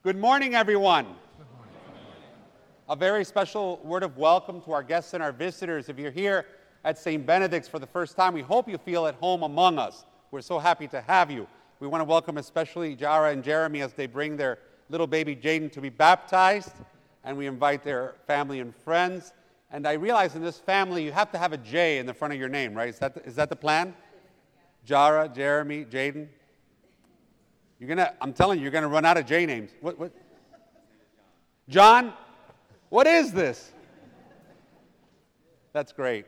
Good morning, everyone. A very special word of welcome to our guests and our visitors. If you're here at St. Benedict's for the first time, we hope you feel at home among us. We're so happy to have you. We want to welcome especially Jara and Jeremy as they bring their little baby Jaden to be baptized, and we invite their family and friends. And I realize in this family you have to have a J in the front of your name, right? Is that the plan? Jara, Jeremy, Jaden? I'm telling you, you're going to run out of J names. What? John? What is this? That's great.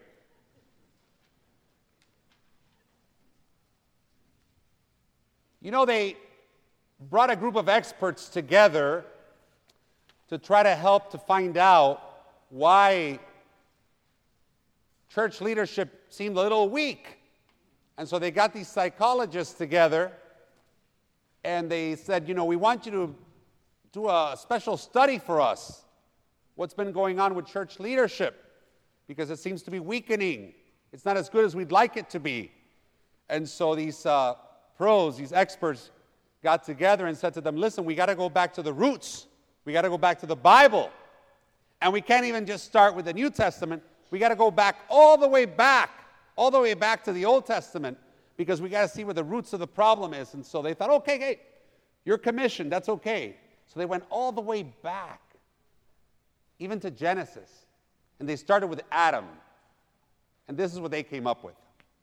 You know, they brought a group of experts together to try to help to find out why church leadership seemed a little weak. And so they got these psychologists together, and they said, we want you to do a special study for us. What's been going on with church leadership? Because it seems to be weakening. It's not as good as we'd like it to be. And so these pros, these experts, got together and said to them, listen, we got to go back to the roots. We got to go back to the Bible. And we can't even just start with the New Testament. We got to go back all the way back to the Old Testament, because we got to see where the roots of the problem is. And so they thought, okay, hey, you're commissioned, that's okay. So they went all the way back, even to Genesis. And they started with Adam. And this is what they came up with.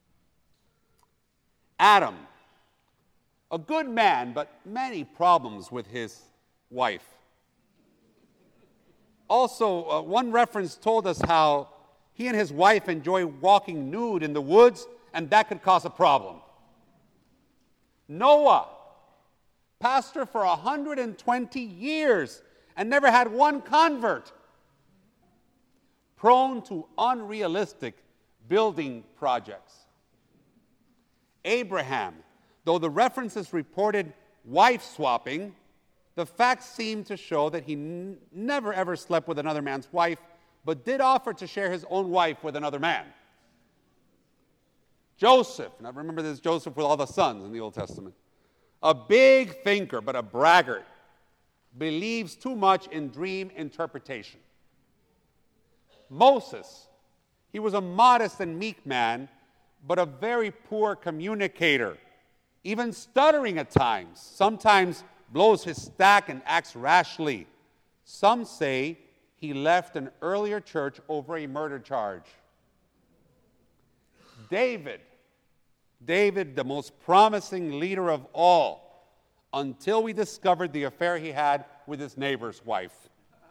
Adam, a good man, but many problems with his wife. Also, one reference told us how he and his wife enjoy walking nude in the woods, and that could cause a problem. Noah, pastor for 120 years and never had one convert. Prone to unrealistic building projects. Abraham, though the references reported wife swapping, the facts seem to show that he never ever slept with another man's wife, but did offer to share his own wife with another man. Joseph, now remember this Joseph with all the sons in the Old Testament, a big thinker but a braggart, believes too much in dream interpretation. Moses, he was a modest and meek man, but a very poor communicator, even stuttering at times, sometimes blows his stack and acts rashly. Some say he left an earlier church over a murder charge. David, the most promising leader of all, until we discovered the affair he had with his neighbor's wife.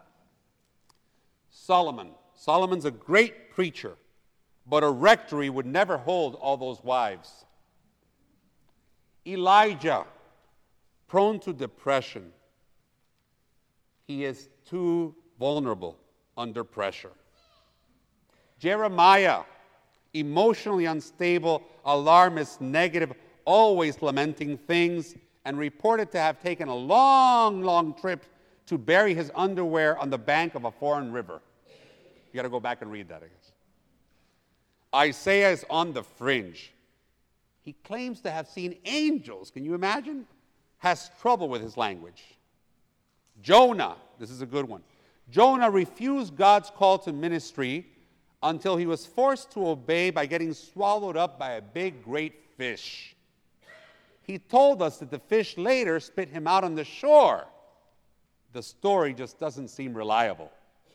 Solomon's a great preacher, but a rectory would never hold all those wives. Elijah, prone to depression. He is too vulnerable under pressure. Jeremiah, emotionally unstable, alarmist, negative, always lamenting things, and reported to have taken a long, long trip to bury his underwear on the bank of a foreign river. You got to go back and read that, I guess. Isaiah is on the fringe. He claims to have seen angels. Can you imagine? Has trouble with his language. Jonah, this is a good one. Jonah refused God's call to ministry until he was forced to obey by getting swallowed up by a big, great fish. He told us that the fish later spit him out on the shore. The story just doesn't seem reliable.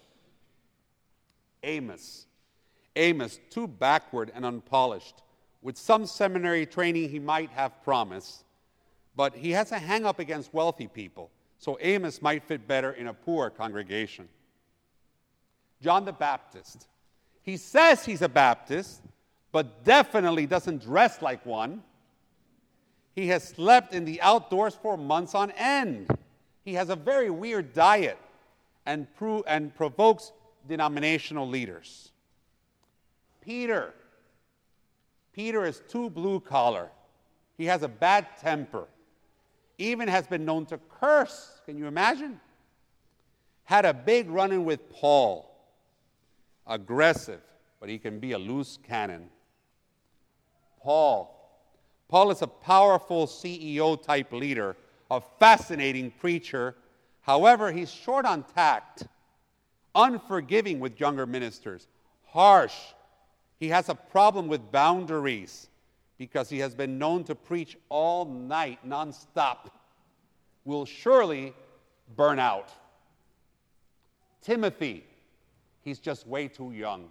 Amos, too backward and unpolished. With some seminary training he might have promise, but he has a hang-up against wealthy people, so Amos might fit better in a poor congregation. John the Baptist. He says he's a Baptist, but definitely doesn't dress like one. He has slept in the outdoors for months on end. He has a very weird diet and provokes denominational leaders. Peter is too blue-collar. He has a bad temper. Even has been known to curse. Can you imagine? Had a big run-in with Paul. Aggressive, but he can be a loose cannon. Paul is a powerful CEO-type leader, a fascinating preacher, However, he's short on tact, unforgiving with younger ministers, harsh. He has a problem with boundaries because he has been known to preach all night, nonstop. Will surely burn out. Timothy, he's just way too young.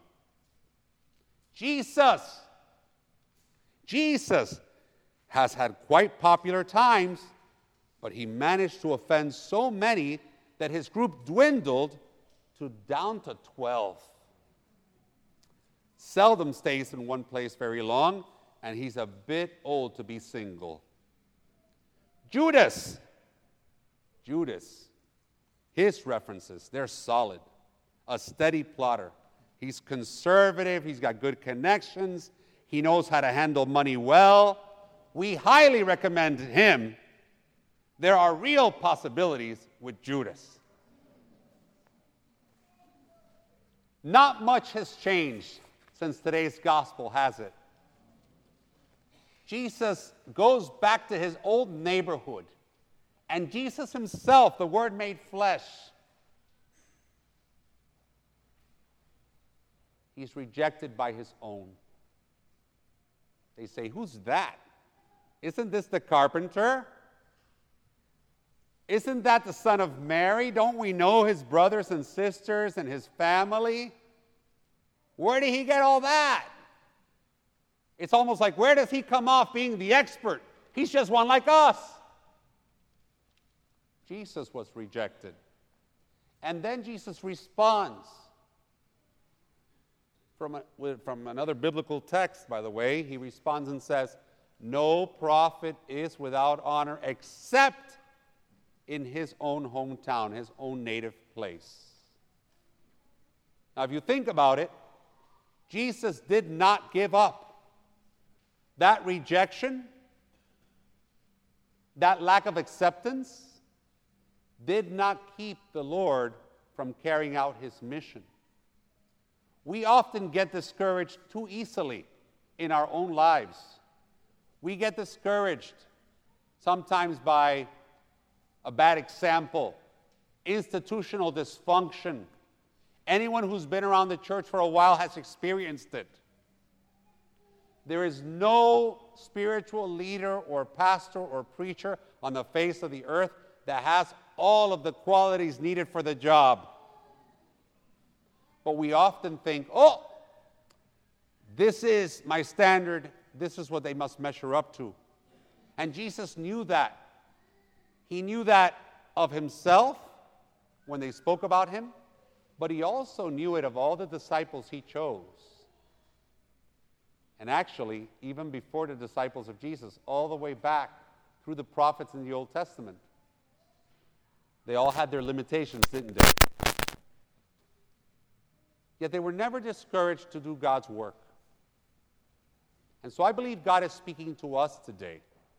Jesus has had quite popular times, but he managed to offend so many that his group dwindled down to 12. Seldom stays in one place very long, and he's a bit old to be single. Judas, his references, they're solid. A steady plotter. He's conservative, he's got good connections, he knows how to handle money well. We highly recommend him. There are real possibilities with Judas. Not much has changed since today's gospel, has it? Jesus goes back to his old neighborhood. And Jesus himself, the Word made flesh, he's rejected by his own. They say, "Who's that? Isn't this the carpenter? Isn't that the son of Mary? Don't we know his brothers and sisters and his family? Where did he get all that?" It's almost like, where does he come off being the expert? He's just one like us. Jesus was rejected. And then Jesus responds from another biblical text, by the way. He responds and says, "No prophet is without honor except in his own hometown, his own native place." Now, if you think about it, Jesus did not give up. That rejection, that lack of acceptance, did not keep the Lord from carrying out his mission. We often get discouraged too easily in our own lives. We get discouraged sometimes by a bad example, institutional dysfunction. Anyone who's been around the church for a while has experienced it. There is no spiritual leader or pastor or preacher on the face of the earth that has all of the qualities needed for the job. But we often think, oh, this is my standard, this is what they must measure up to. And Jesus knew that. He knew that of himself when they spoke about him, but he also knew it of all the disciples he chose. And actually, even before the disciples of Jesus, all the way back through the prophets in the Old Testament, they all had their limitations, didn't they? Yet they were never discouraged to do God's work. And so I believe God is speaking to us today.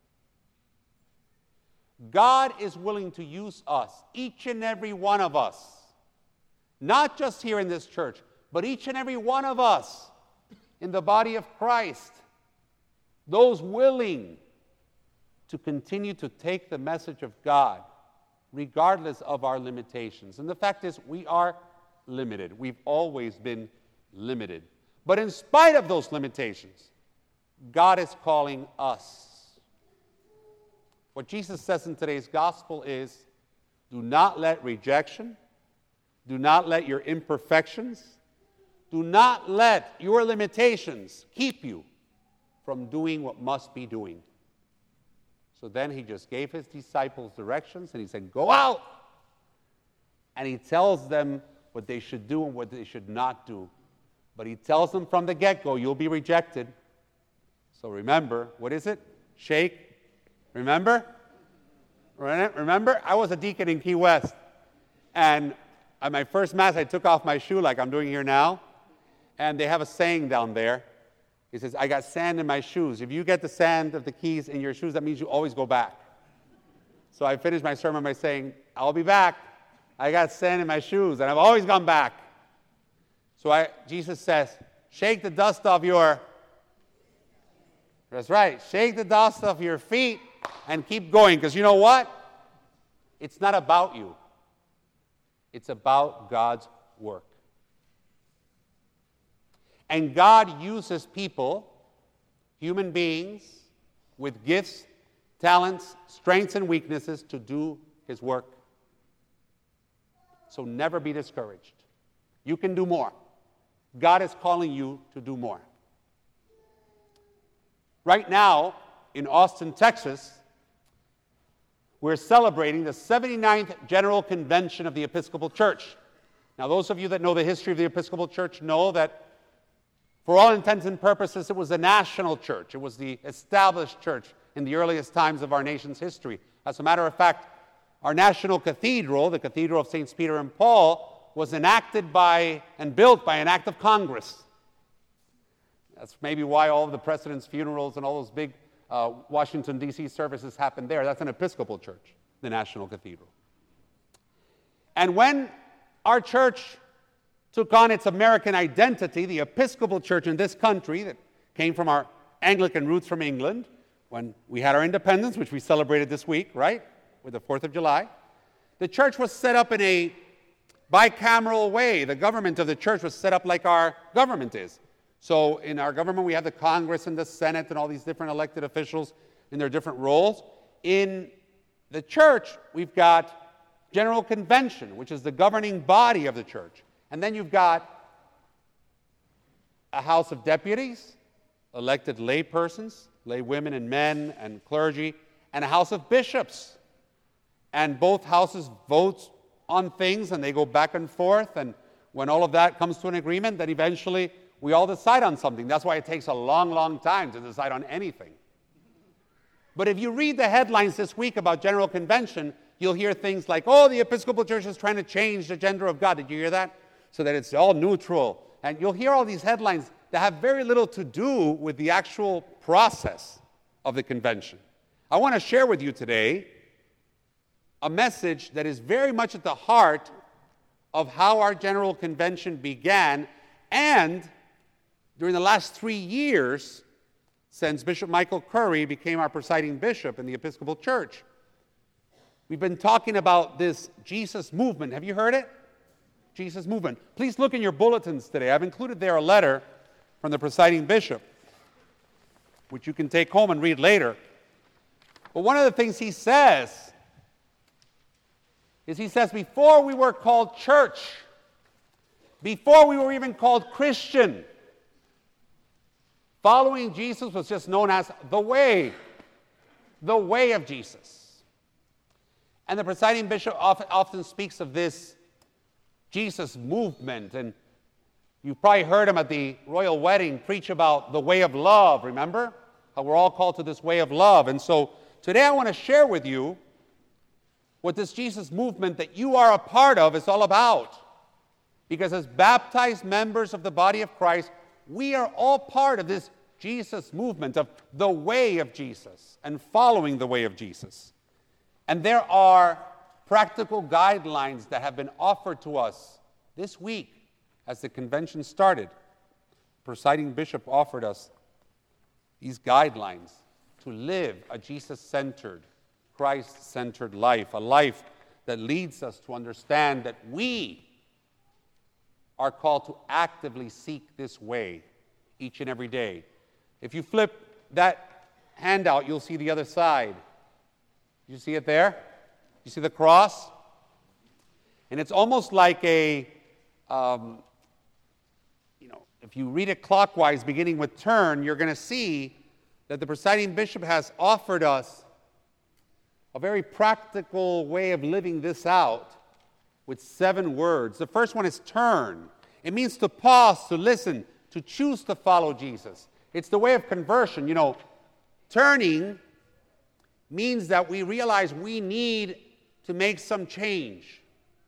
God is willing to use us, each and every one of us, not just here in this church, but each and every one of us in the body of Christ, those willing to continue to take the message of God, regardless of our limitations. And the fact is, we are limited. We've always been limited. But in spite of those limitations, God is calling us. What Jesus says in today's gospel is, do not let rejection, do not let your imperfections, do not let your limitations keep you from doing what must be doing. So then he just gave his disciples directions and he said, go out. And he tells them what they should do and what they should not do. But he tells them from the get-go, you'll be rejected. So remember, what is it? Shake. Remember? Remember? I was a deacon in Key West. And at my first Mass, I took off my shoe like I'm doing here now. And they have a saying down there. He says, I got sand in my shoes. If you get the sand of the keys in your shoes, that means you always go back. So I finished my sermon by saying, I'll be back. I got sand in my shoes, and I've always gone back. So Jesus says, shake the dust off your... That's right. Shake the dust off your feet and keep going. Because you know what? It's not about you. It's about God's work. And God uses people, human beings, with gifts, talents, strengths, and weaknesses to do His work. So never be discouraged. You can do more. God is calling you to do more. Right now, in Austin, Texas, we're celebrating the 79th General Convention of the Episcopal Church. Now, those of you that know the history of the Episcopal Church know that for all intents and purposes, it was a national church. It was the established church in the earliest times of our nation's history. As a matter of fact, our national cathedral, the Cathedral of Saints Peter and Paul, was enacted by and built by an act of Congress. That's maybe why all of the president's funerals and all those big Washington, D.C. services happened there. That's an Episcopal church, the National Cathedral. And when our church took on its American identity, the Episcopal Church in this country that came from our Anglican roots from England, when we had our independence, which we celebrated this week, right, with the 4th of July, the church was set up in a bicameral way. The government of the church was set up like our government is. So in our government, we have the Congress and the Senate and all these different elected officials in their different roles. In the church, we've got General Convention, which is the governing body of the church. And then you've got a House of Deputies, elected laypersons, lay women and men and clergy, and a House of Bishops. And both houses vote on things, and they go back and forth. And when all of that comes to an agreement, then eventually we all decide on something. That's why it takes a long, long time to decide on anything. But if you read the headlines this week about General Convention, you'll hear things like, oh, the Episcopal Church is trying to change the gender of God. Did you hear that? So that it's all neutral. And you'll hear all these headlines that have very little to do with the actual process of the convention. I want to share with you today a message that is very much at the heart of how our General Convention began, and during the last 3 years, since Bishop Michael Curry became our presiding bishop in the Episcopal Church. We've been talking about this Jesus movement. Have you heard it? Jesus movement. Please look in your bulletins today. I've included there a letter from the presiding bishop, which you can take home and read later. But one of the things he says is before we were called church, before we were even called Christian, following Jesus was just known as the way of Jesus. And the presiding bishop often speaks of this Jesus movement, and you've probably heard him at the royal wedding preach about the way of love, remember? How we're all called to this way of love. And so today I want to share with you what this Jesus movement that you are a part of is all about. Because as baptized members of the body of Christ, we are all part of this Jesus movement of the way of Jesus and following the way of Jesus. And there are practical guidelines that have been offered to us this week as the convention started. The presiding bishop offered us these guidelines to live a Jesus-centered, Christ-centered life, a life that leads us to understand that we are called to actively seek this way each and every day. If you flip that handout, you'll see the other side. You see it there? You see the cross? And it's almost like a, if you read it clockwise, beginning with turn, you're going to see that the presiding bishop has offered us a very practical way of living this out with 7 words. The first one is turn. It means to pause, to listen, to choose to follow Jesus. It's the way of conversion. Turning means that we realize we need to make some change.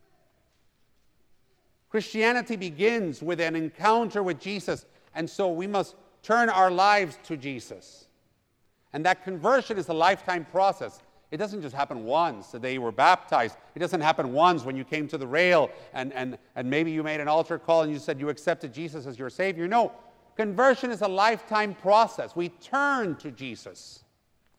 Christianity begins with an encounter with Jesus, and so we must turn our lives to Jesus. And that conversion is a lifetime process. It doesn't just happen once the day you were baptized. It doesn't happen once when you came to the rail and maybe you made an altar call and you said you accepted Jesus as your Savior. No, conversion is a lifetime process. We turn to Jesus.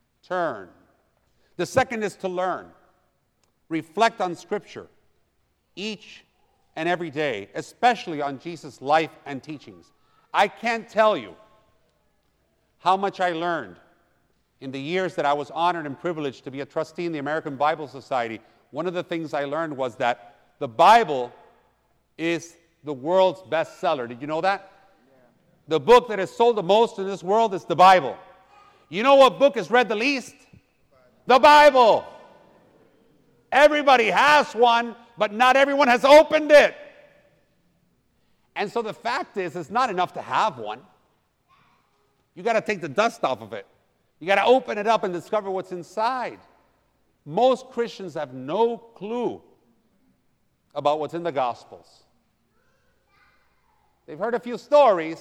Turn. The second is to learn. Reflect on Scripture. each and every day, especially on Jesus' life and teachings. I can't tell you how much I learned in the years that I was honored and privileged to be a trustee in the American Bible Society. One of the things I learned was that the Bible is the world's bestseller. Did you know that? The book that is sold the most in this world is the Bible. You know what book is read the least? The Bible. Everybody has one, but not everyone has opened it. And so the fact is, it's not enough to have one. You got to take the dust off of it. You got to open it up and discover what's inside. Most Christians have no clue about what's in the Gospels. They've heard a few stories,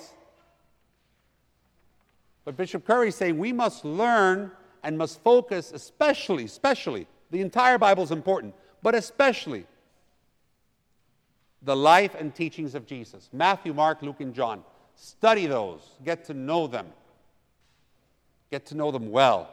but Bishop Curry is saying we must learn and must focus especially, the entire Bible is important, but especially the life and teachings of Jesus. Matthew, Mark, Luke, and John. Study those. Get to know them. Get to know them well.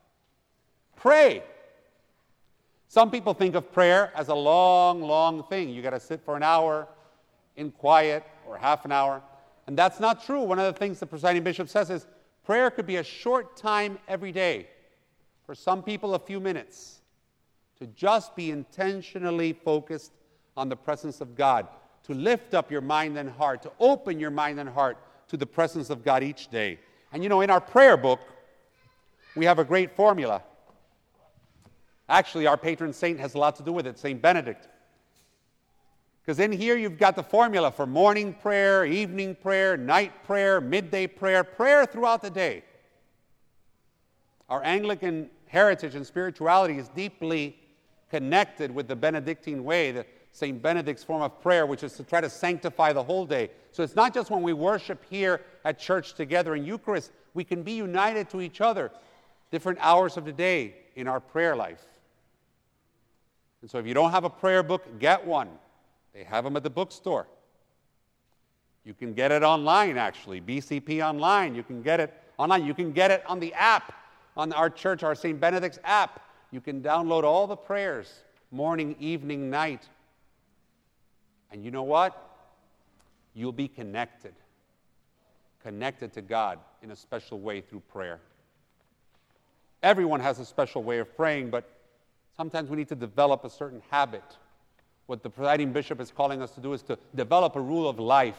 Pray. Some people think of prayer as a long, long thing. You got to sit for an hour in quiet or half an hour. And that's not true. One of the things the presiding bishop says is prayer could be a short time every day. For some people, a few minutes. To just be intentionally focused on the presence of God. To lift up your mind and heart. To open your mind and heart to the presence of God each day. And you know, in our prayer book, we have a great formula. Actually, our patron saint has a lot to do with it, St. Benedict. Because in here you've got the formula for morning prayer, evening prayer, night prayer, midday prayer, prayer throughout the day. Our Anglican heritage and spirituality is deeply connected with the Benedictine way, the St. Benedict's form of prayer, which is to try to sanctify the whole day. So it's not just when we worship here at church together in Eucharist, we can be united to each other different hours of the day in our prayer life. And so if you don't have a prayer book, get one. They have them at the bookstore. You can get it online, actually, BCP online. You can get it online. You can get it on the app, on our church, our St. Benedict's app. You can download all the prayers, morning, evening, night. And you know what? You'll be connected to God in a special way through prayer. Everyone has a special way of praying, but sometimes we need to develop a certain habit. What the presiding bishop is calling us to do is to develop a rule of life.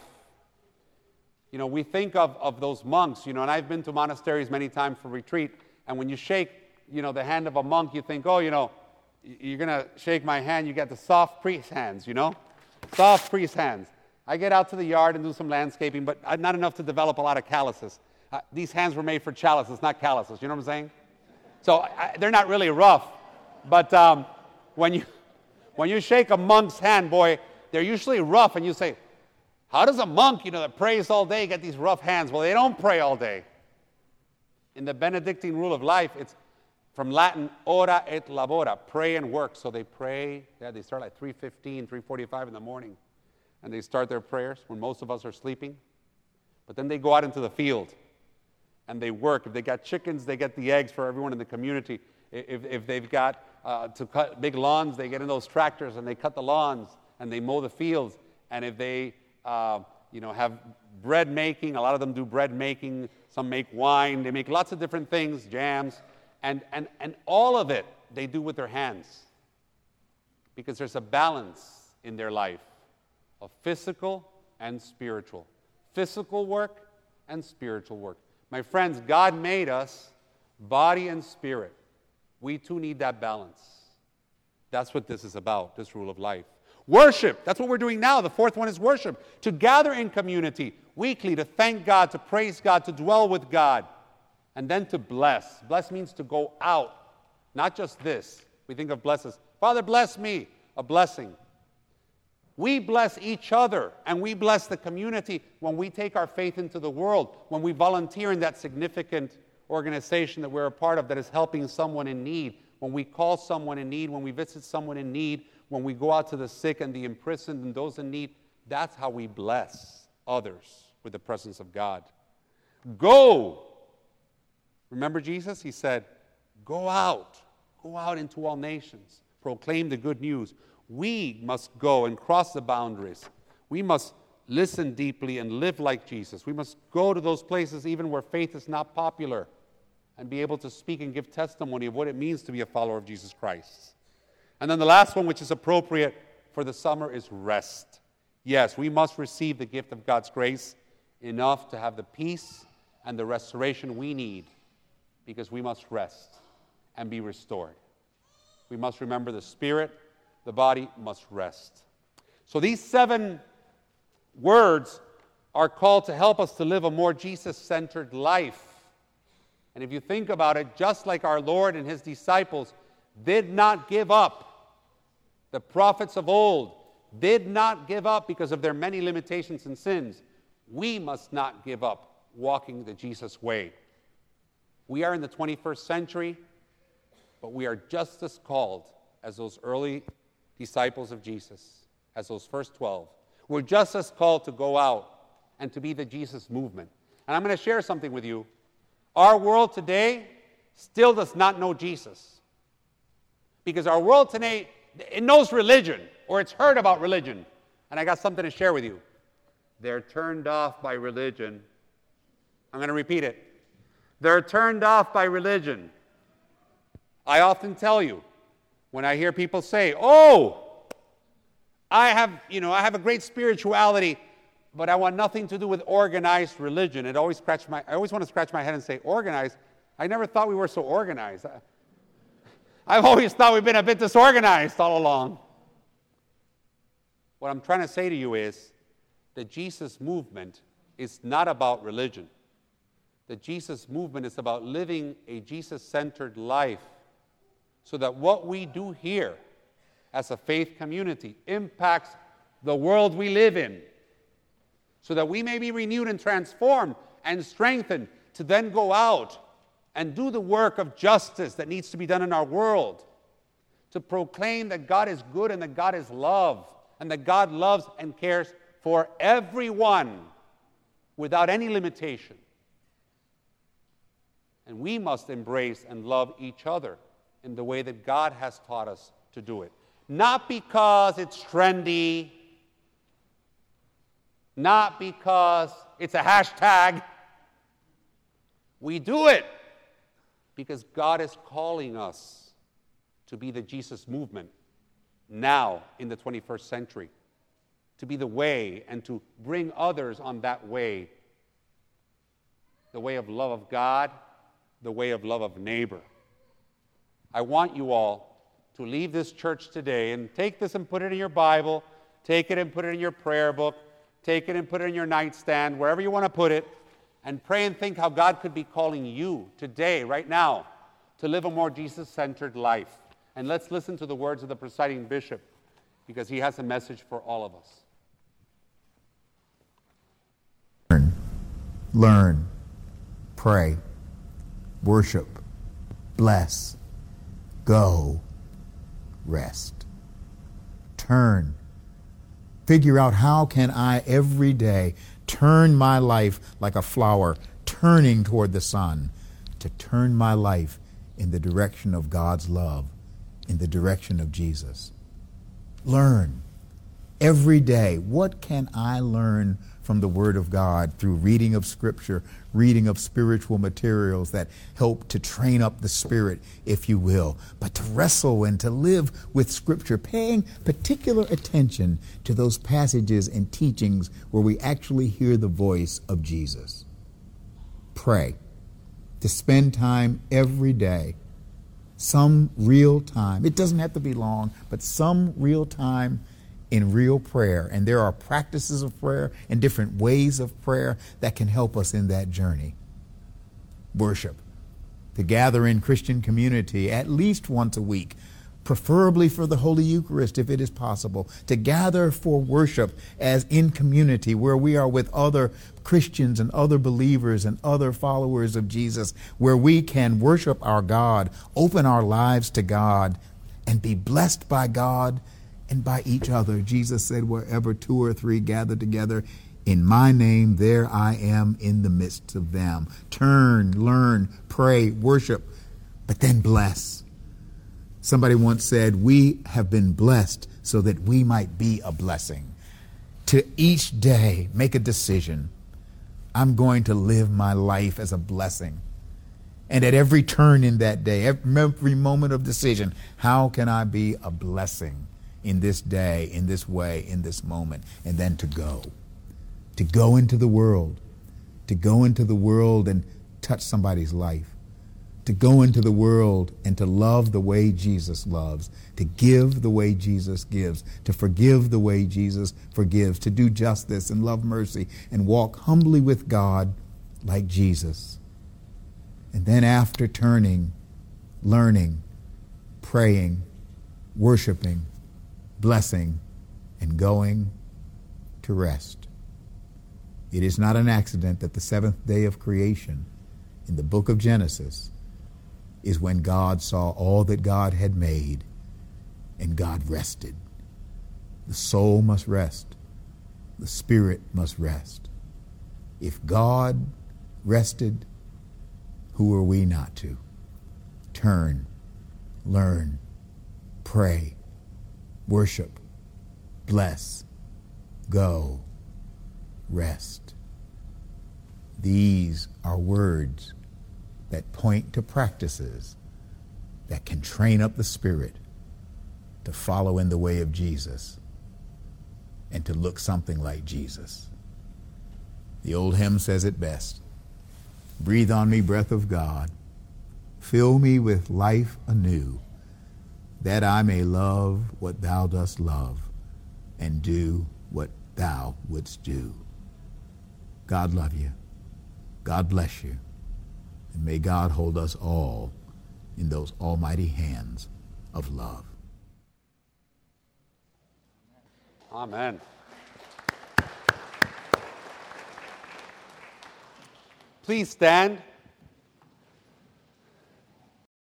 You know, we think of those monks, and I've been to monasteries many times for retreat, and when you shake, the hand of a monk, you think, you're going to shake my hand, you get the soft priest hands, Soft priest hands. I get out to the yard and do some landscaping, but not enough to develop a lot of calluses. These hands were made for chalices, not calluses, you know what I'm saying? So they're not really rough, but when you shake a monk's hand, boy, they're usually rough, and you say, how does a monk, that prays all day get these rough hands? Well, they don't pray all day. In the Benedictine rule of life, it's from Latin, ora et labora, pray and work. So they pray, they start like 3:15, 3:45 in the morning, and they start their prayers when most of us are sleeping. But then they go out into the field, and they work. If they got chickens, they get the eggs for everyone in the community. If they've got to cut big lawns, they get in those tractors and they cut the lawns and they mow the fields. And if they, have bread making, a lot of them do bread making. Some make wine. They make lots of different things, jams, and all of it they do with their hands, because there's a balance in their life of physical and spiritual, physical work and spiritual work. My friends, God made us body and spirit. We too need that balance. That's what this is about, this rule of life. Worship, that's what we're doing now. The fourth one is worship. To gather in community weekly, to thank God, to praise God, to dwell with God, and then to bless. Bless means to go out, not just this. We think of bless as, Father, bless me, a blessing. We bless each other, and we bless the community when we take our faith into the world, when we volunteer in that significant organization that we're a part of that is helping someone in need, when we call someone in need, when we visit someone in need, when we go out to the sick and the imprisoned and those in need. That's how we bless others with the presence of God. Go. Remember Jesus? He said, go out into all nations, proclaim the good news. We must go and cross the boundaries. We must listen deeply and live like Jesus. We must go to those places even where faith is not popular and be able to speak and give testimony of what it means to be a follower of Jesus Christ. And then the last one, which is appropriate for the summer, is rest. Yes, we must receive the gift of God's grace enough to have the peace and the restoration we need, because we must rest and be restored. We must remember the spirit, the body must rest. So these 7 words are called to help us to live a more Jesus-centered life. And if you think about it, just like our Lord and his disciples did not give up, the prophets of old did not give up because of their many limitations and sins, we must not give up walking the Jesus way. We are in the 21st century, but we are just as called as those early disciples of Jesus, as those first 12. We're just as called to go out and to be the Jesus movement. And I'm going to share something with you. Our world today still does not know Jesus. Because our world today, it knows religion, or it's heard about religion. And I got something to share with you. They're turned off by religion. I'm going to repeat it. They're turned off by religion. I often tell you, when I hear people say, I have a great spirituality, but I want nothing to do with organized religion. I always want to scratch my head and say, organized? I never thought we were so organized. I've always thought we've been a bit disorganized all along. What I'm trying to say to you is, the Jesus movement is not about religion. The Jesus movement is about living a Jesus-centered life so that what we do here as a faith community impacts the world we live in, so that we may be renewed and transformed and strengthened to then go out and do the work of justice that needs to be done in our world, to proclaim that God is good and that God is love, and that God loves and cares for everyone without any limitation. And we must embrace and love each other in the way that God has taught us to do it. Not because it's trendy, not because it's a hashtag. We do it because God is calling us to be the Jesus movement now in the 21st century, to be the way and to bring others on that way, the way of love of God, the way of love of neighbor. I want you all to leave this church today and take this and put it in your Bible, take it and put it in your prayer book, take it and put it in your nightstand, wherever you want to put it, and pray and think how God could be calling you today, right now, to live a more Jesus-centered life. And let's listen to the words of the presiding bishop, because he has a message for all of us. Learn, pray, worship, bless, go, rest. Turn. Figure out, how can I every day turn my life like a flower turning toward the sun, to turn my life in the direction of God's love, in the direction of Jesus. Learn every day. What can I learn from the Word of God through reading of Scripture, reading of spiritual materials that help to train up the spirit, if you will, but to wrestle and to live with Scripture, paying particular attention to those passages and teachings where we actually hear the voice of Jesus. Pray, to spend time every day, some real time. It doesn't have to be long, but some real time in real prayer. And there are practices of prayer and different ways of prayer that can help us in that journey. Worship. To gather in Christian community at least once a week, preferably for the Holy Eucharist if it is possible. To gather for worship as in community where we are with other Christians and other believers and other followers of Jesus, where we can worship our God, open our lives to God, and be blessed by God and by each other. Jesus said, wherever 2 or 3 gather together in my name, there I am in the midst of them. Turn, learn, pray, worship, but then bless. Somebody once said, we have been blessed so that we might be a blessing. To each day make a decision. I'm going to live my life as a blessing. And at every turn in that day, every moment of decision, how can I be a blessing in this day, in this way, in this moment? And then to go into the world, and touch somebody's life, to go into the world and to love the way Jesus loves, to give the way Jesus gives, to forgive the way Jesus forgives, to do justice and love mercy and walk humbly with God like Jesus. And then after turning, learning, praying, worshiping, blessing, and going to rest. It is not an accident that the seventh day of creation in the book of Genesis is when God saw all that God had made and God rested. The soul must rest. The spirit must rest. If God rested, who are we not to? Turn, learn, pray, worship, bless, go, rest. These are words that point to practices that can train up the spirit to follow in the way of Jesus and to look something like Jesus. The old hymn says it best. Breathe on me, breath of God. Fill me with life anew, that I may love what thou dost love and do what thou wouldst do. God love you. God bless you. And may God hold us all in those almighty hands of love. Amen. Please stand.